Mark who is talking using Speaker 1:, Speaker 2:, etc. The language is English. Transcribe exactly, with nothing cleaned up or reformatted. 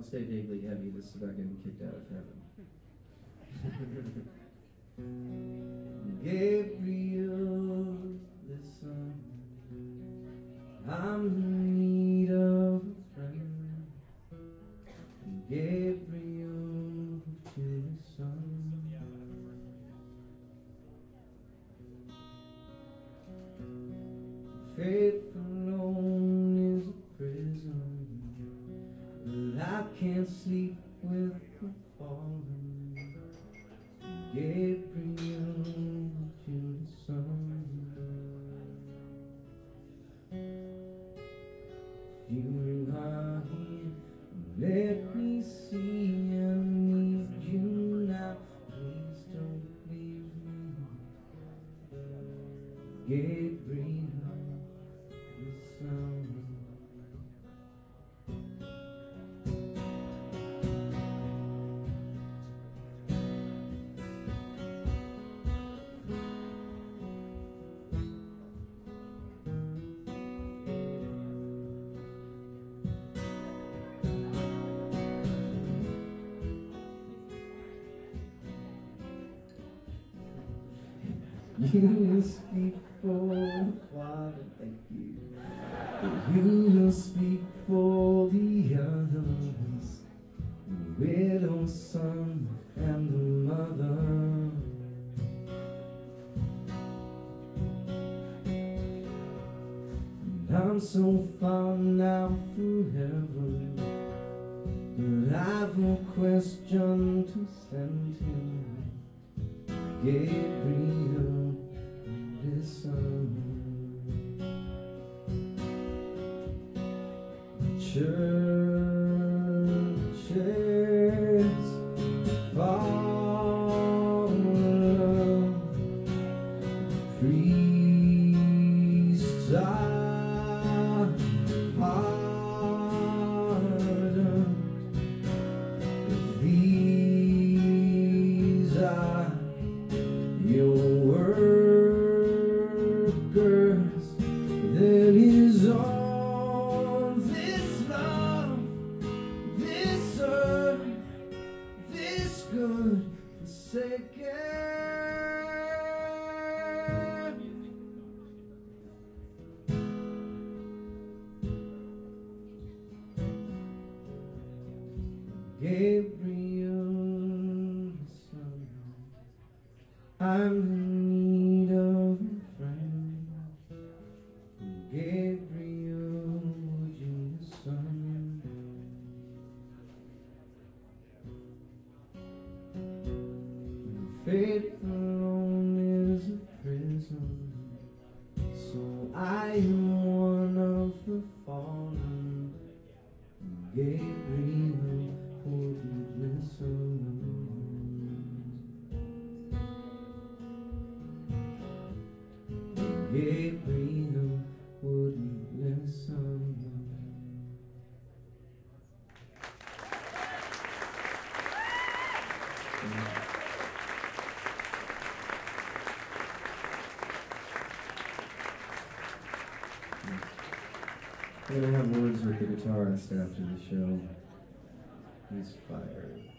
Speaker 1: stay vaguely heavy. This is about getting kicked out of heaven. Gabriel, listen, I'm in need of a friend. Gabriel, to the sun. Faith alone is a prison, but I can't sleep with the fallen. Gabriel, to the sun. If you are here, let me see. I need you now. Please don't leave me. Gabriel, the sun. You will speak for the Father, thank you. You will speak for the others, the widow, son, and the mother. And I'm so far now forever, but I've no question to send him. Gabriel, listen. Churches fallen, priests are hardened. These are your workers. There is all this love, this earth, this good forsaken. Gabriel, son, I'm in need of a friend. Gabriel, would you listen? Faith alone is a prison, so I am one of the fallen. Gabriel, wouldn't listen. Gabriel wouldn't listen. We're gonna have words with the guitarist after the show. He's fired.